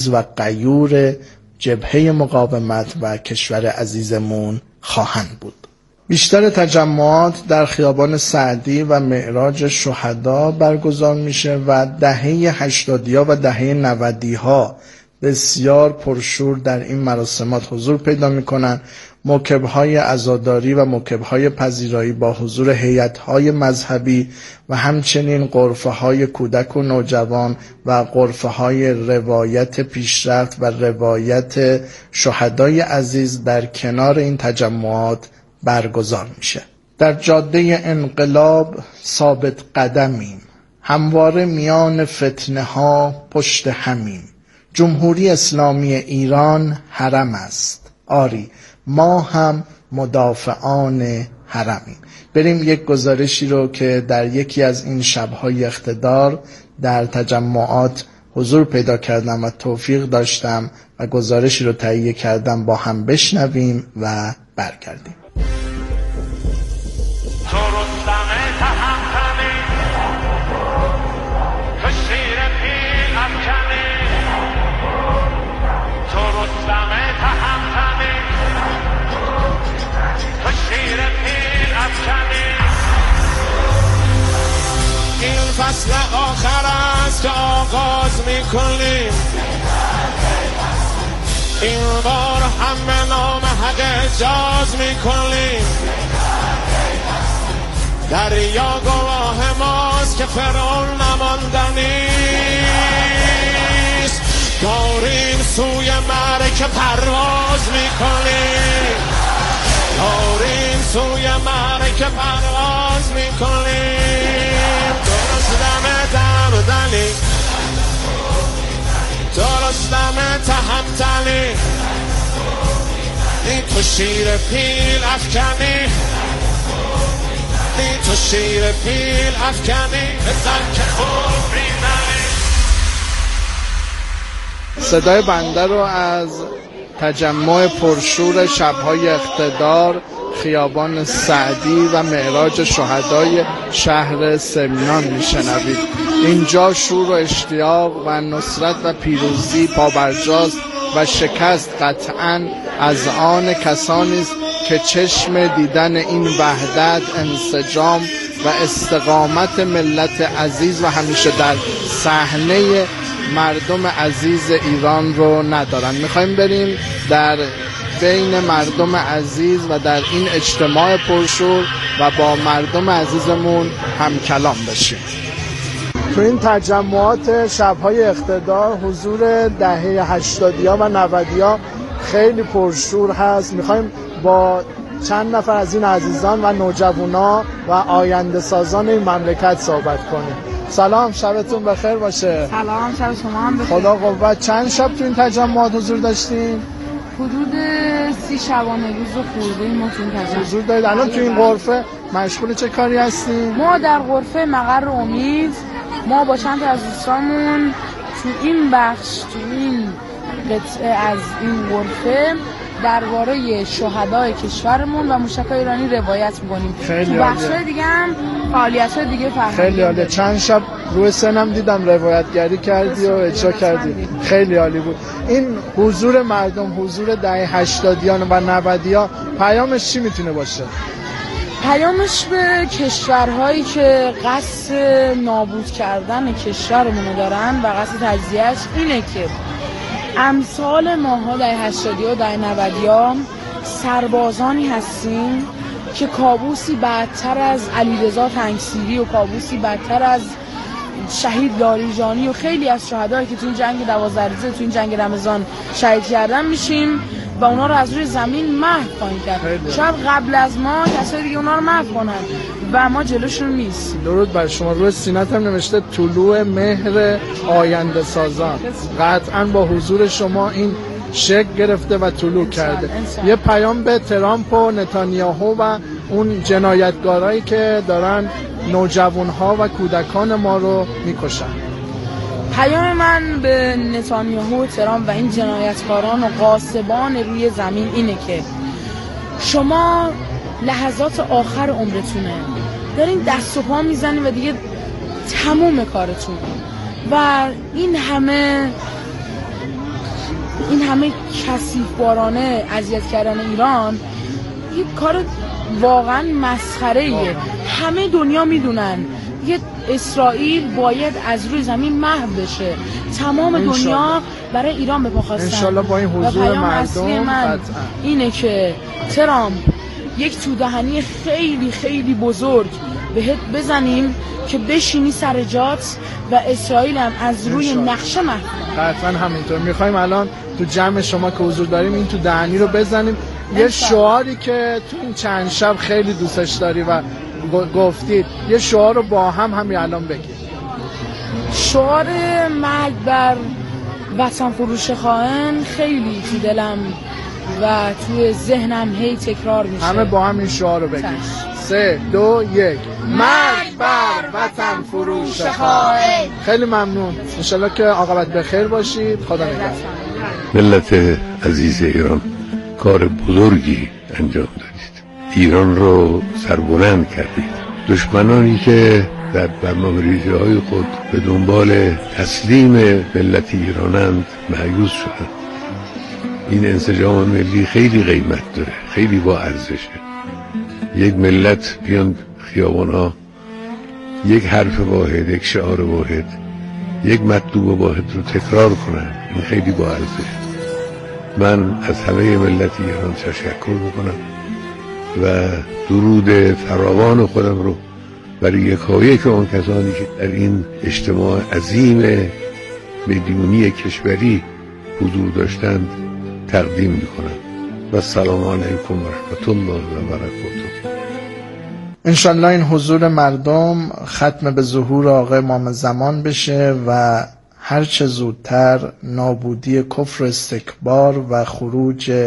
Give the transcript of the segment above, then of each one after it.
و غیور جبهه مقاومت و کشور عزیزمون خواهند بود. بیشتر تجمعات در خیابان سعدی و معراج شهدا برگزار میشه و دهه 80 و دهه 90 بسیار پرشور در این مراسمات حضور پیدا میکنن. موکب‌های عزاداری و موکب‌های پذیرایی با حضور هیئت‌های مذهبی و همچنین غرفه‌های کودک و نوجوان و غرفه‌های روایت پیشرفت و روایت شهدای عزیز در کنار این تجمعات برگزار میشه. در جاده انقلاب ثابت قدمیم، همواره میان فتنه ها پشت همیم. جمهوری اسلامی ایران حرم است، آری ما هم مدافعان حرمیم. بریم یک گزارشی رو که در یکی از این شب‌های اقتدار در تجمعات حضور پیدا کردم و توفیق داشتم و گزارشی رو تهیه کردم با هم بشنویم و برگردیم. فصل آخر است که آغاز میکنیم، این بار همه نام حق اجاز میکنیم. دریا گواه ماست که فرعون نماندنیست، داریم سوی معرکه پرواز میکنیم، داریم سوی معرکه پرواز میکنیم. دمدنی درستم تهمتنی، این تو شیر پیل افکنی، این تو شیر پیل افکنی، بزن که خوب ریزنی. صدای بنده رو از تجمع پرشور شب‌های اقتدار خیابان سعدی و معراج شهدای شهر سمنان میشنوید. اینجا شور و اشتیاق و نصرت و پیروزی پابرجاست و شکست قطعاً از آن کسانی است که چشم دیدن این وحدت، انسجام و استقامت ملت عزیز و همیشه در صحنه مردم عزیز ایران رو ندارن. میخوایم بریم در بین مردم عزیز و در این اجتماع پرشور و با مردم عزیزمون هم کلام بشیم. تو این تجمعات شب‌های اقتدار حضور دهه 80 و 90 خیلی پرشور هست. میخوایم با چند نفر از این عزیزان و نوجوانا و آینده سازان این مملکت صحبت کنیم. سلام، شبتون بخیر باشه. سلام، شب شما هم بخیر. خدا قوت. چند شب تو این تجمعات حضور داشتین؟ حدود 30 شبانه روز خورده ما تو این تجمع حضور دارید. الان تو این غرفه مشغول چه کاری هستین؟ ما در غرفه مقر امید، ما با چند تا از دوستامون تو این بخش، تو این قطعه از این غرفه درباره شهدای کشورمون و موشک‌های ایرانی روایت می‌کنیم. تو بخش‌های دیگه هم فعالیت‌های دیگه فرهنگی. خیلی عالی. چند شب روی سنم دیدم روایتگری کردی و اجرا کردی. خیلی عالی بود. این حضور مردم، حضور دهه 80 و 90 پیامش چی میتونه باشه؟ پیامش به کشورهایی که قصد نابود کردن کشورمون دارن و قصد تجزیه‌اش اینه که امثال ماها در 80 و در 90 سربازانی هستیم که کابوسی بدتر از علیرضا تنگسیری و کابوسی بدتر از شهید لاریجانی و خیلی از شهدایی که تو این جنگ 12 روزه، تو این جنگ رمضان شهید کردن میشیم و اونا رو از روی زمین محو خواهیم کرد. شاید قبل از ما کسایی دیگه اونا رو محو کنن و ما جلوشون نیست. درود بر شما. روی سینت هم نوشته طلوع مهر آینده سازان. قطعاً با حضور شما این شکل گرفته و طلوع کرده. یه پیام به ترامپ و نتانیاهو و اون جنایتکارایی که دارن نوجوانها و کودکان ما رو میکشن. پیام من به نتانیاهو و ترامپ و این جنایتکاران و غاصبان روی زمین اینه که شما لحظات آخر عمرتونه، دارین دست و پا میزنین و دیگه تموم کارتون و این همه همه کثیف‌وارانه اذیت کردن ایران یه کار واقعا مسخره‌ایه. همه دنیا میدونن یه اسرائیل باید از روی زمین محو بشه. تمام دنیا برای ایران به پا خواستن. انشالله با این حضور مردم اینه که ترامپ یک تودهنی خیلی خیلی بزرگ بهت بزنیم که بشینی سر جات و اسرائیل هم از روی نقشه محو. قطعا همینطور. میخوایم الان تو جمع شما که حضور داریم این تودهنی رو بزنیم. یه شعاری که تو این چند شب خیلی دوستش داری و گفتید، یه شعار رو با هم همین الان بگید. شعار مرگ بر وطن فروش خائن خیلی تو دلم و توی ذهنم هی تکرار میشه. همه با هم این شعار رو بگید. 3 2 1 مرگ بر وطن فروش خائن. خیلی ممنون. انشالله که عاقبت بخیر باشید. خدا نگهدار. ملت عزیز ایران، کار بزرگی انجام دادید. ایران رو سربلند کردید. دشمنانی که در برنامه‌ریزی‌های خود به دنبال تسلیم ملت ایرانند مایوس شدند. این انسجام ملی خیلی قیمت داره، خیلی با ارزشه. یک ملت بیان خیابان‌ها یک حرف واحد، یک شعار واحد، یک مطلوب واحد رو تکرار کنن، این خیلی با ارزشه. من از همه ملت ایران تشکر میکنم و درود فراوان خودم رو برای یکایک اون کسانی که در این اجتماع عظیم میلیونی کشوری حضور داشتند تقدیم میکنم. و السلام علیکم و رحمت الله و برکاته. انشالله این حضور مردم ختم به ظهور آقای امام زمان بشه و هرچه زودتر نابودی کفر استکبار و خروج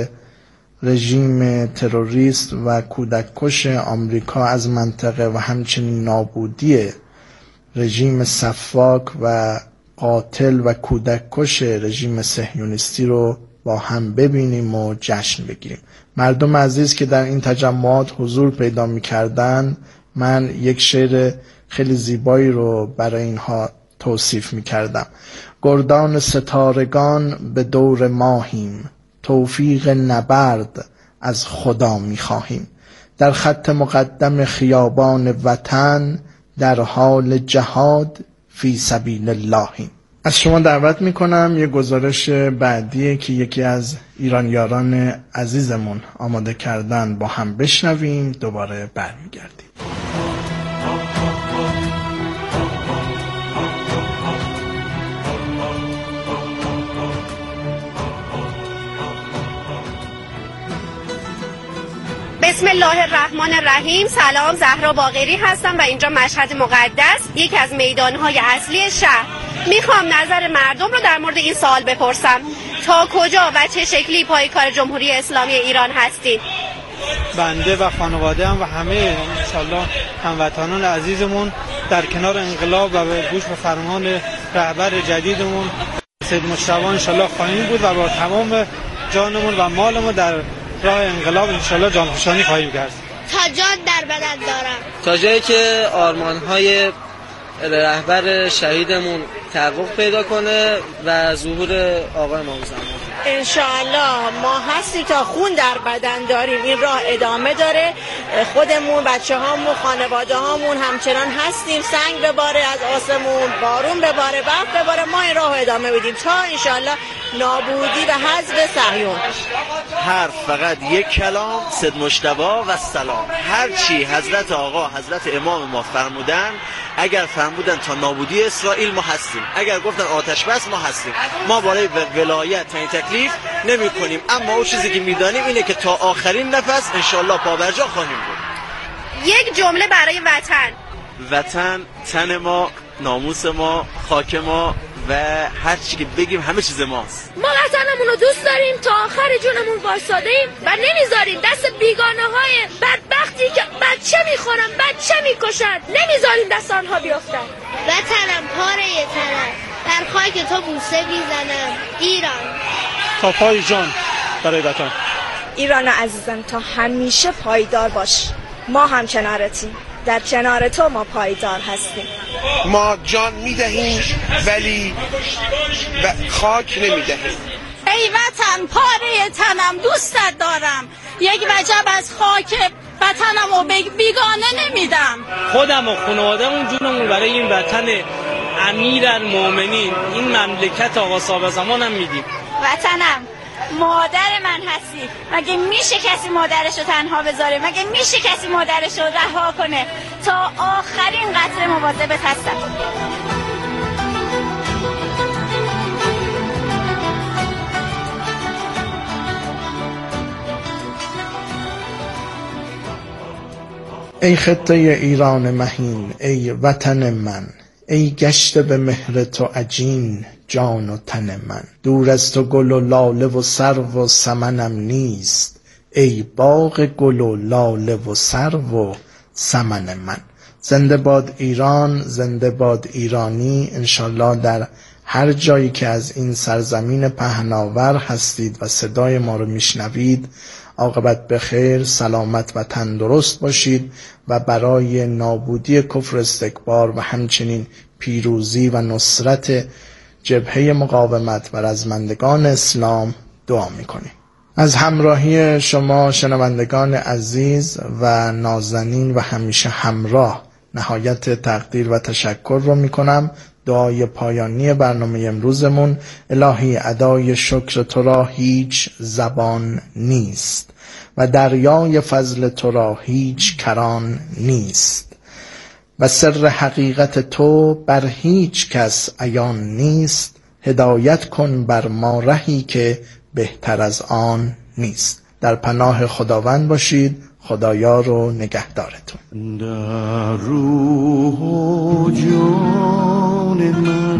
رژیم تروریست و کودککش آمریکا از منطقه و همچنین نابودی رژیم سفاک و قاتل و کودککش رژیم صهیونیستی رو با هم ببینیم و جشن بگیریم. مردم عزیز که در این تجمعات حضور پیدا می‌کردند، من یک شعر خیلی زیبایی رو برای اینها توصیف می‌کردم. گردان ستارگان به دور ماهیم، توفیق نبرد از خدا می‌خواهیم. در خط مقدم خیابان وطن، در حال جهاد فی سبیل اللهیم. از شما دعوت میکنم یه گزارش بعدی که یکی از ایرانیاران عزیزمون آماده کردن با هم بشنویم، دوباره برمیگردیم. بسم الله الرحمن الرحیم. سلام، زهرا باقری هستم و اینجا مشهد مقدس، یکی از میدانهای اصلی شهر. میخوام نظر مردم رو در مورد این سوال بپرسم: تا کجا و چه شکلی پای کار جمهوری اسلامی ایران هستید؟ بنده و خانواده هم و همه انشالله هموطنان عزیزمون در کنار انقلاب و به گوش به فرمان رهبر جدیدمون سید مجتبی انشالله خواهیم بود و با تمام جانمون و مالمون در راه انقلاب انشالله جانفشانی خواهیم کرد. تا جان در بدن دارم، تا جایی که آرمان‌های رهبر شهیدمون تحقق پیدا کنه و ظهور آقای امام زمان. انشاءالله ما هستی تا خون در بدن داریم، این راه ادامه داره. خودمون، بچه هامون، خانواده هامون همچنان هستیم. سنگ بباره از آسمون، بارون بباره، برف بباره، ما این راه ادامه بدیم تا انشاءالله نابودی و حذف صهیون. حرف فقط یک کلام، سید مجتبی و سلام. هرچی حضرت آقا، حضرت امام ما فرمودن، اگر فرمودن تا نابودی اسرائیل ما هستیم، اگر گفتن آتش بس ما هستیم. ما برای ولایت تعیین تکلیف نمی کنیم، اما اون چیزی که میدانیم اینه که تا آخرین نفس انشالله پابرجا خواهیم بود. یک جمله برای وطن. وطن تن ما، ناموس ما، خاک ما و هر چی که بگیم همه چیز ماست. ما وطنمون رو دوست داریم، تا آخر جونمون وایسادیم و نمیذاریم دست بیگانه های بدبختی که بچه میخورن، بچه میکشن، نمیذاریم دست آنها بیفتن. وطنم پاره تنم، در خاک تو بوسه میزنم. ایران تا پای جان برای وطن. ایران عزیزم تا همیشه پایدار باش، ما هم کنارتیم، در کنار تو ما پایدار هستیم. ما جان میدهیم ولی خاک نمیدهیم. ای وطن پاره تنم دوستت دارم، یک وجب از خاک وطنم و بیگانه نمیدم. خودم و خانواده‌مون جونمون برای این وطن امیرالمومنین، این مملکت آقا صاحب زمانم میدیم. وطنم مادر من هستی، مگه میشه کسی مادرشو تنها بذاره؟ مگه میشه کسی مادرشو رها کنه؟ تا آخرین قطره مواظبت هستم. ای خطه ایران مهین، ای وطن من، ای گشته به مهر تو عجین جان و تن من. دور از تو گل و لاله و سرو و سمنم نیست، ای باغ گل و لاله و سرو و سمن من. زنده باد ایران، زنده باد ایرانی. انشالله در هر جایی که از این سرزمین پهناور هستید و صدای ما رو میشنوید، عاقبت به خیر، سلامت و تندرست باشید و برای نابودی کفر استکبار و همچنین پیروزی و نصرت جبهه مقاومت و رزمندگان اسلام دعا میکنیم. از همراهی شما شنوندگان عزیز و نازنین و همیشه همراه نهایت تقدیر و تشکر رو میکنم. دعای پایانی برنامه امروزمون: الهی ادای شکر تو را هیچ زبان نیست و دریای فضل تو را هیچ کران نیست و سر حقیقت تو بر هیچ کس عیان نیست. هدایت کن بر ما رهی که بهتر از آن نیست. در پناه خداوند باشید. خدایار و نگهدارتون. در روح و جان من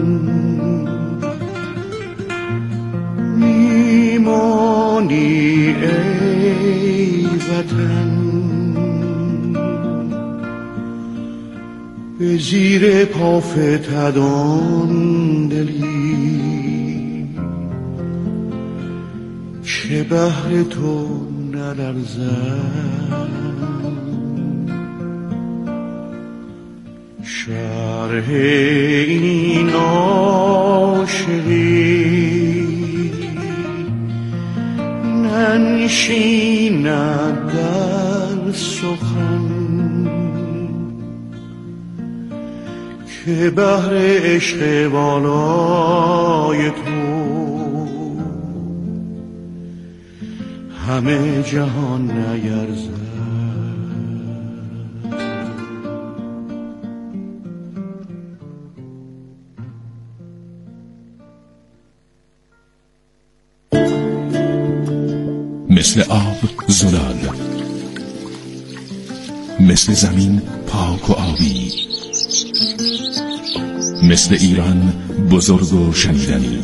میمانی ای وطن، به زیر پافتدان دلی که بهر تو نلرزد. شرح این عاشقی ننشیند در سخن، که بهر عشق بالای تو همه جهان نیرزد. مثل آب زلال، مثل زمین پاک و آبی، مثل ایران بزرگ و شنیدنی.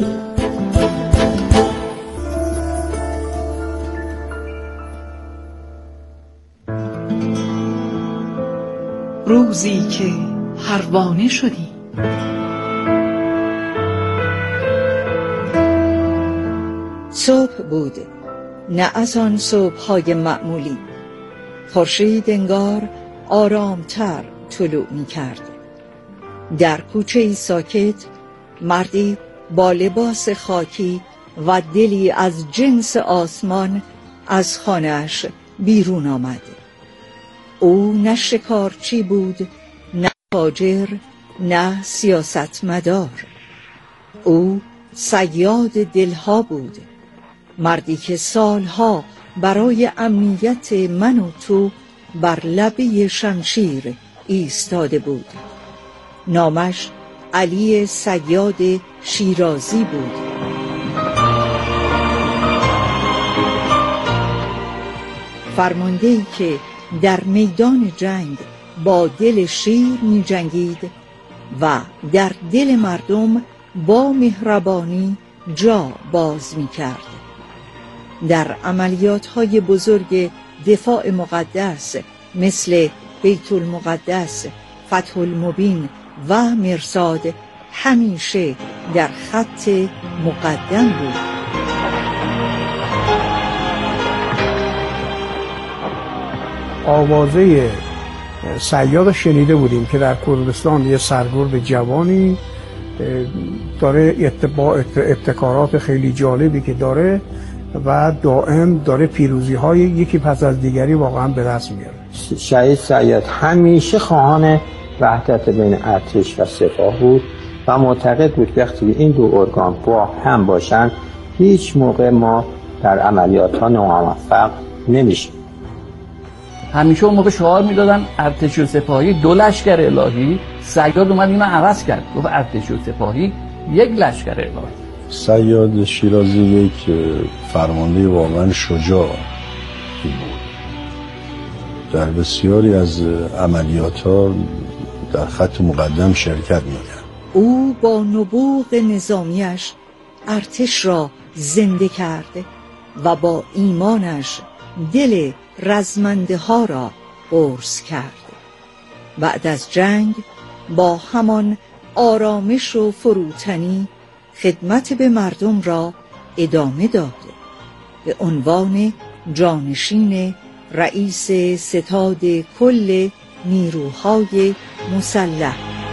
روزی که پروانه شدی، صبح بود، نه از آن صبح‌های معمولی. خورشید انگار آرامتر طلوع می‌کرد. در کوچه‌ای ساکت مردی با لباس خاکی و دلی از جنس آسمان از خانه‌اش بیرون آمد. او نه شکارچی بود، نه تاجر، نه سیاستمدار. او صیاد دلها بود، مردی که سالها برای امنیت من و تو بر لبه شمشیر ایستاده بود. نامش علی صیاد شیرازی بود. فرمانده‌ای که در میدان جنگ با دل شیر می جنگید و در دل مردم با مهربانی جا باز می کرد. در عملیات‌های بزرگ دفاع مقدس مثل بیت المقدس، فتح المبین و مرصاد همیشه در خط مقدم بود. آوازه صیاد شنیده بودیم که در کردستان یه سرگرد جوانی داره ابتکارات خیلی جالبی که داره و دائم داره پیروزی‌های یکی پس از دیگری واقعا به دست میاره. شهید سید همیشه خواهان وحدت بین ارتش و سپاه بود و معتقد بود وقتی این دو ارگان با هم باشن هیچ موقع ما در عملیات ها ناموفق نمیشیم. همیشه اون موقع شعار میدادن ارتش و سپاهی دو لشکر الهی. صیاد اومد اینو عوض کرد، گفت ارتش و سپاهی یک لشکر الهی. صیاد شیرازی یک فرمانده واقعا شجاع بود. در بسیاری از عملیات ها در خط مقدم شرکت می‌کرد. او با نبوغ نظامیش ارتش را زنده کرد و با ایمانش دل رزمنده ها را قرص کرد. بعد از جنگ با همان آرامش و فروتنی خدمت به مردم را ادامه داد. به عنوان جانشین رئیس ستاد کل نیروهای مسلح.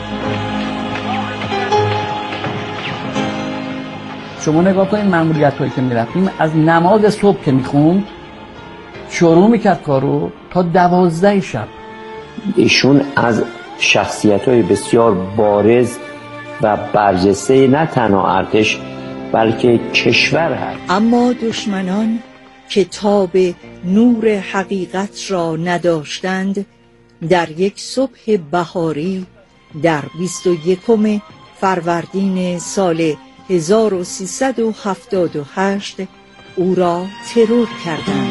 شما نگاه کنید ماموریت‌هایی که می‌رفتیم، از نماز صبح که می‌خوند شروع می‌کرد کارو تا 12 شب. ایشون از شخصیت‌های بسیار بارز و برجسته نه تنها ارتش بلکه کشور هست. اما دشمنان که تاب نور حقیقت را نداشتند در یک صبح بهاری در 21 فروردین سال 1378 او را ترور کردند.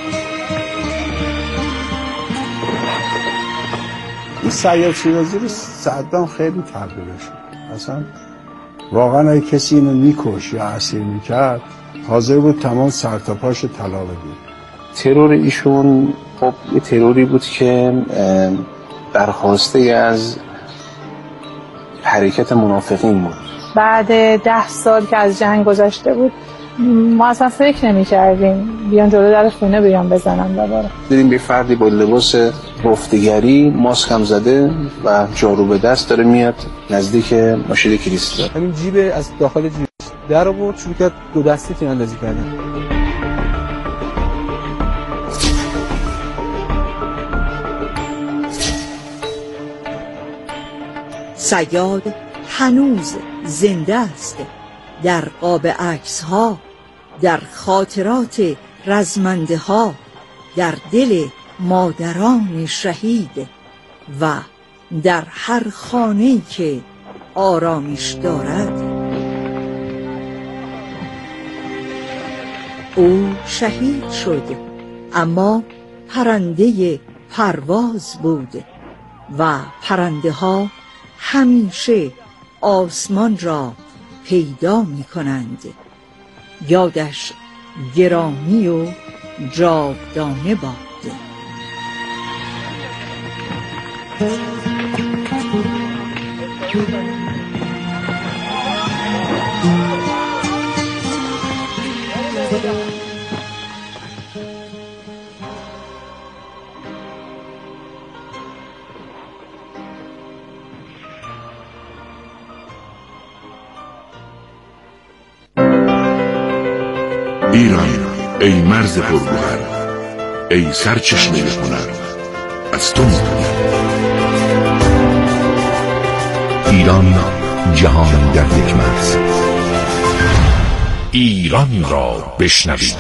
این سید شیرازی رو صدام خیلی تبلیغش کرد. اصلا واقعا اگه کسی اینو میکش یا اسیر میکرد حاضر بود تمام سرتاپاش طلا بده. ترور ایشون خب یه تروری بود که برخواسته از حرکت منافقین بود. بعد 10 سال که از جنگ گذشته بود ما اصلا فکر نمی کردیم بیان جلو در خونه بیان بزنن دوباره. دیدیم به فردی با لباس رفتگری ماسک هم زده و جارو به دست داره میاد نزدیک ماشین کریستال. همین جیب از داخل جیب در آورد شروع کرد دو دستی تیراندازی کردن. صیاد هنوز زنده است در قاب عکس ها، در خاطرات رزمنده ها، در دل مادران شهید و در هر خانه‌ای که آرامش دارد. او شهید شد اما پرنده پرواز بود و پرنده ها همیشه آسمان را پیدا می کنند. یادش گرامی و جاودانه باد. ایران ای مرز پرگوهر، ای سرچشمه هنر، از تو می‌کنیم. ایران جهان در یک مرز. ایران را بشنوید.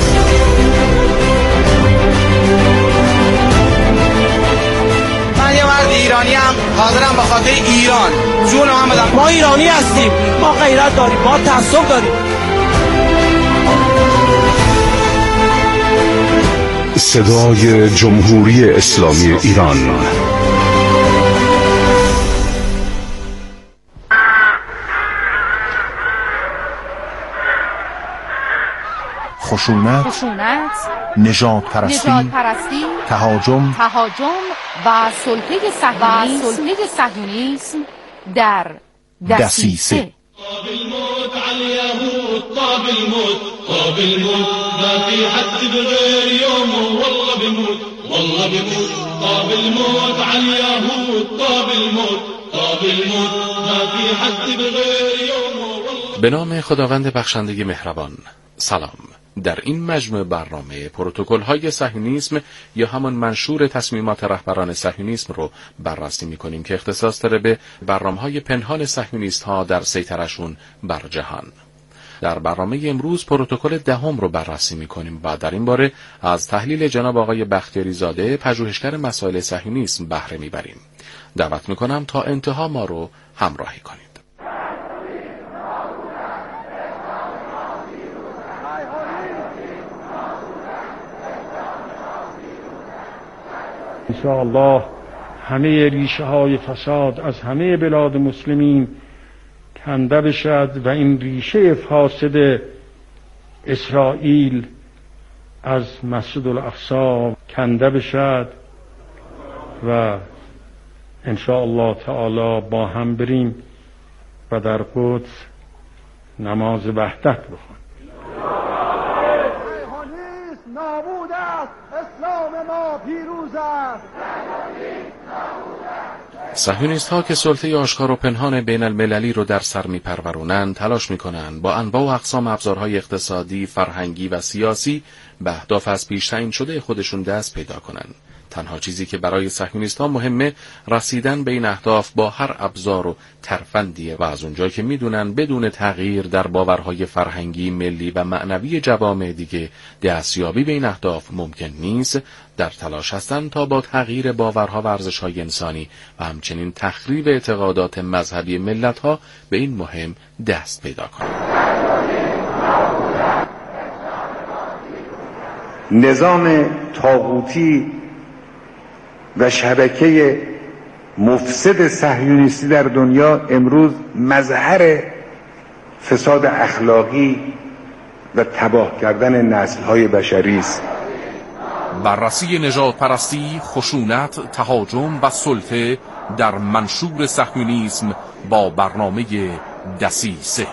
من یه مرد ایرانی هم حاضرم به خاطر ایران جون هم بدم. ما ایرانی هستیم، ما غیرت داریم، ما تعصب داریم. صدای جمهوری اسلامی ایران. خشونت، نژاد پرستی، تهاجم و سلطه صهیونیسم در دسیسه. طاب الموت على اليهود، طاب الموت، طاب الموت، ما في حد بغير يومه والله بموت، والله بموت. طاب الموت على اليهود، طاب الموت، به نام خداوند بخشنده مهربان. سلام. در این مجموعه برنامه پروتکل‌های صهیونیسم یا همان منشور تصمیمات رهبران صهیونیسم رو بررسی می‌کنیم که اختصاص داره به برنامه‌های پنهان صهیونیست‌ها در سیطره‌شون بر جهان. در برنامه امروز پروتکل دهم رو بررسی می‌کنیم و در این باره از تحلیل جناب آقای بختیاری زاده، پژوهشگر مسائل صهیونیسم، بهره می‌بریم. دعوت می‌کنم تا انتها ما رو همراهی کنید. انشاءالله همه ریشه های فساد از همه بلاد مسلمین کنده بشد و این ریشه فاسد اسرائیل از مسجد الاقصی کنده بشد و انشاءالله تعالی با هم بریم و در قدس نماز وحدت بخونیم. نابود است، اسلام ما پیروز است. صهیونیست ها که سلطه آشکار و پنهان بین المللی رو در سر میپرورونند، تلاش میکنند با انواع و اقسام ابزارهای اقتصادی، فرهنگی و سیاسی به اهداف از پیش تعیین شده خودشون دست پیدا کنند. تنها چیزی که برای صهیونیست ها مهمه رسیدن به این اهداف با هر ابزار و ترفندیه و از اونجایی که میدونن بدون تغییر در باورهای فرهنگی، ملی و معنوی جوامع دیگه دستیابی به این اهداف ممکن نیست، در تلاش هستن تا با تغییر باورها و ارزش‌های انسانی و همچنین تخریب اعتقادات مذهبی ملت‌ها به این مهم دست پیدا کنند. نظام طاغوتی و شبکه مفسد صهیونیستی در دنیا امروز مظهر فساد اخلاقی و تباه کردن نسل‌های بشری است. بررسی نژاد پرستی، خشونت، تهاجم و سلطه در منشور صهیونیسم با برنامه دسیسه.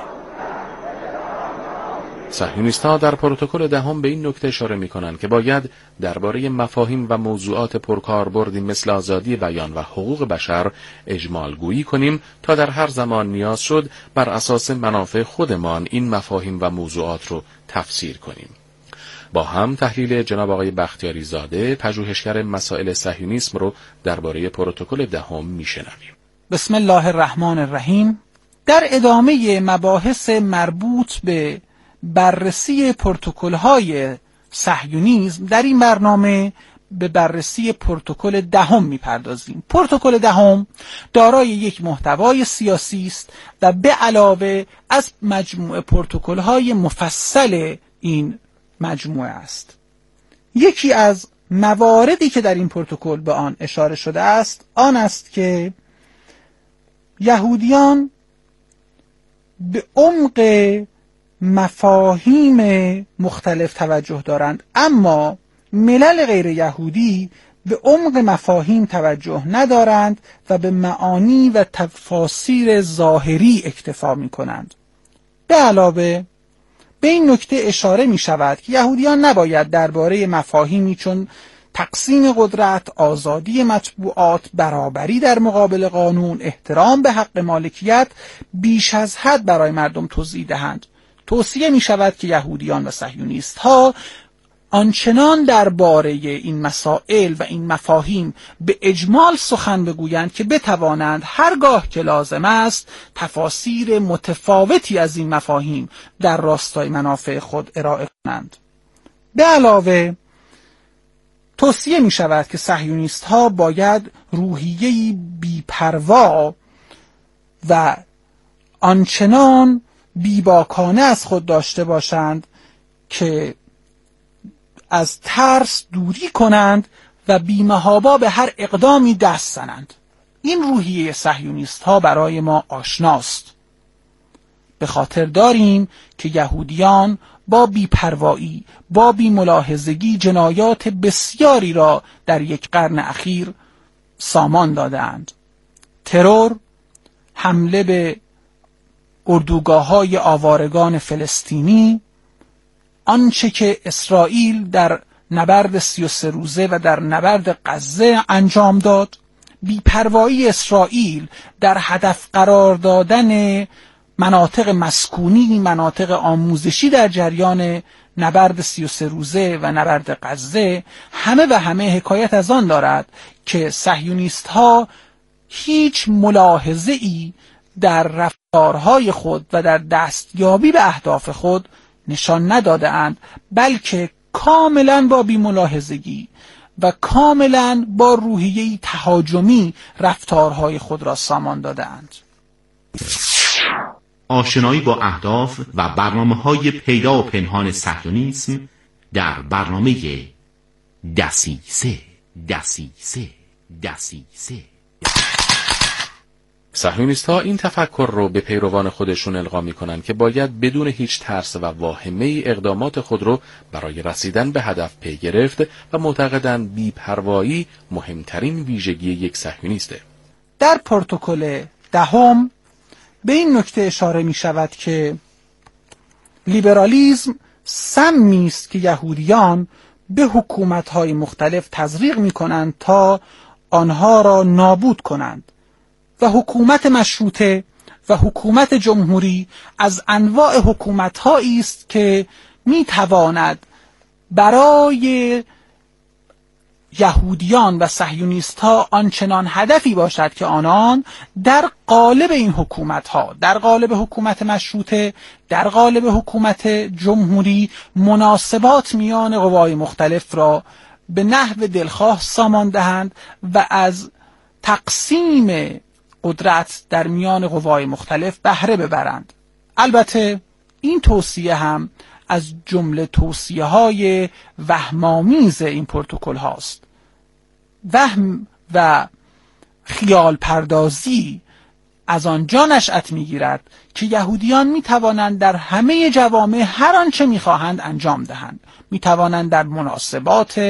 صهیونیست‌ها در پروتکل دهم به این نکته اشاره می‌کنند که باید درباره مفاهیم و موضوعات پرکاربردی مثل آزادی بیان و حقوق بشر اجمال گویی کنیم تا در هر زمان نیاز شد بر اساس منافع خودمان این مفاهیم و موضوعات رو تفسیر کنیم. با هم تحلیل جناب آقای بختیاری زاده، پژوهشگر مسائل صهیونیسم رو درباره پروتکل دهم میشنویم. بسم الله الرحمن الرحیم. در ادامه مباحث مربوط به بررسی پروتکل‌های صهیونیسم در این برنامه به بررسی پروتکل دهم میپردازیم. پروتکل دهم دارای یک محتوای سیاسی است و به علاوه از مجموعه پروتکل‌های مفصل این مجموعه است. یکی از مواردی که در این پروتکل به آن اشاره شده است آن است که یهودیان به عمق مفاهیم مختلف توجه دارند، اما ملل غیر یهودی به عمق مفاهیم توجه ندارند و به معانی و تفاسیر ظاهری اکتفا می کنند. به علاوه به این نکته اشاره می شود که یهودیان نباید درباره مفاهیمی چون تقسیم قدرت، آزادی مطبوعات، برابری در مقابل قانون، احترام به حق مالکیت بیش از حد برای مردم توضیح دهند. توصیه می شود که یهودیان و صهیونیست ها آنچنان درباره این مسائل و این مفاهیم به اجمال سخن بگویند که بتوانند هرگاه که لازم است تفاسیر متفاوتی از این مفاهیم در راستای منافع خود ارائه کنند. به علاوه توصیه می شود که صهیونیست ها باید روحیه‌ای بی‌پروا و آنچنان بیباکانه از خود داشته باشند که از ترس دوری کنند و بی‌محابا به هر اقدامی دست زنند. این روحیه صهیونیست ها برای ما آشناست. به خاطر داریم که یهودیان با بی‌پروایی، با بی‌ملاحظگی جنایات بسیاری را در یک قرن اخیر سامان دادند. ترور، حمله به اردوگاه‌های آوارگان فلسطینی، آنچه که اسرائیل در نبرد 33 روزه و در نبرد غزه انجام داد، بی‌پروایی اسرائیل در هدف قرار دادن مناطق مسکونی، مناطق آموزشی در جریان نبرد 33 روزه و نبرد غزه همه و همه حکایت از آن دارد که صهیونیست ها هیچ ملاحظه‌ای در رفتارهای خود و در دستیابی به اهداف خود نشان نداده اند، بلکه کاملا با بی‌ملاحظگی و کاملا با روحیه‌ای تهاجمی رفتارهای خود را سامان داده اند. آشنایی با اهداف و برنامه‌های پیدا و پنهان صهیونیسم در برنامه دسیسه. صهیونیست‌ها این تفکر رو به پیروان خودشون القا می‌کنند که باید بدون هیچ ترس و واهمه‌ای اقدامات خود رو برای رسیدن به هدف پی گرفت و معتقدند بی‌پروایی مهمترین ویژگی یک صهیونیسته. در پروتکل 10 به این نکته اشاره می شود که لیبرالیسم سمی است که یهودیان به حکومت‌های مختلف تزریق می کنند تا آنها را نابود کنند و حکومت مشروطه و حکومت جمهوری از انواع حکومت‌هایی است که می تواند برای یهودیان و صهیونیست‌ها آنچنان هدفی باشد که آنان در قالب این حکومت‌ها، در قالب حکومت مشروطه، در قالب حکومت جمهوری، مناسبات میان قوای مختلف را به نحو دلخواه سامان دهند و از تقسیم قدرت در میان قوای مختلف بهره ببرند. البته این توصیه هم از جمله توصیه‌های وهم‌آمیز این پروتکل هاست. وهم و خیال پردازی از آنجا نشأت می‌گیرد که یهودیان می‌توانند در همه جوامع هر آنچه می‌خواهند انجام دهند. می‌توانند در مناسبات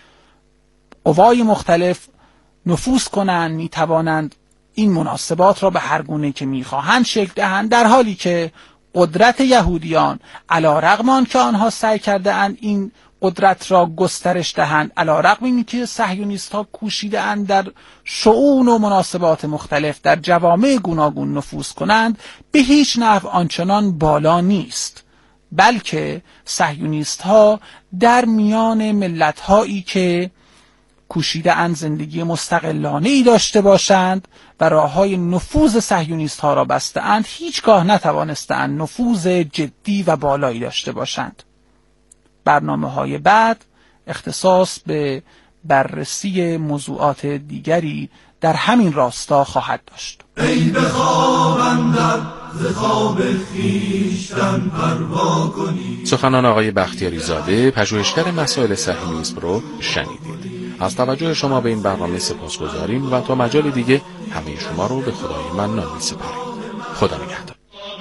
قوای مختلف نفوذ کنند، می‌توانند این مناسبات را به هر گونه که می‌خواهند شکل دهند، در حالی که قدرت یهودیان علی‌رغم آنکه آنها سعی کرده اند این قدرت را گسترش دهند، علی‌رغم اینکه صهیونیست‌ها کوشیده اند در شؤون و مناسبات مختلف در جوامع گوناگون نفوذ کنند، به هیچ نحو آنچنان بالا نیست، بلکه صهیونیست‌ها در میان ملت‌هایی که کوشیده اند زندگی مستقلانه‌ای داشته باشند و راه‌های نفوذ صهیونیست‌ها را بسته اند، هیچگاه نتوانستند نفوذ جدی و بالایی داشته باشند. برنامه‌های بعد اختصاص به بررسی موضوعات دیگری در همین راستا خواهد داشت. ای به خواب اندر ز خواب خویشتن پروا کنی. سخنان آقای بختیاری زاده، پژوهشگر مسائل صهیونیسم رو شنیدید. از توجه شما به این برنامه سپاسگزاریم و تا مجال دیگه همه شما رو به خدای منان می‌سپاریم. خدا نگهدار.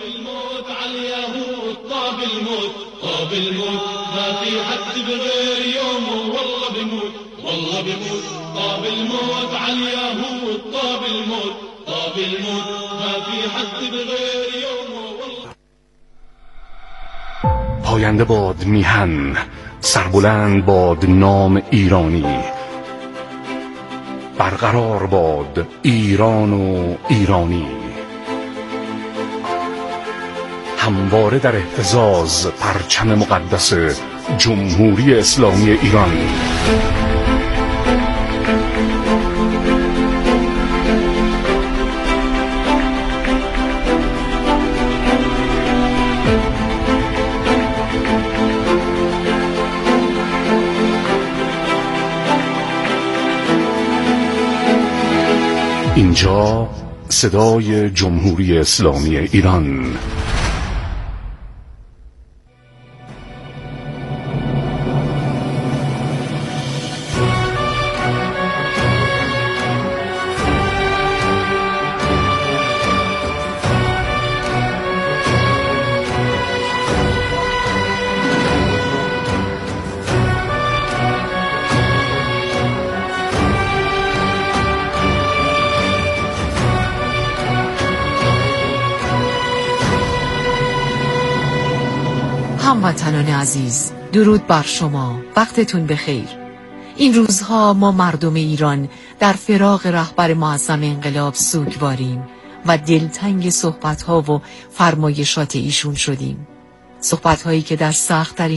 طاب الموت ما في حد بغير يوم والله بموت والله بموت طاب الموت على اليهود طاب الموت ما في حد بغير يوم والله. پاینده باد میهن، سربلند باد نام ایرانی، برقرار باد ایران و ایرانی، همواره در اهتزاز پرچم مقدس جمهوری اسلامی ایران. اینجا صدای جمهوری اسلامی ایران. هموطنان عزیز، درود بر شما، وقتتون بخیر. این روزها ما مردم ایران در فراق رهبر معظم انقلاب سوگواریم و دلتنگ صحبت‌ها و فرمایشات ایشون شدیم. صحبت‌هایی که در سخت‌ترین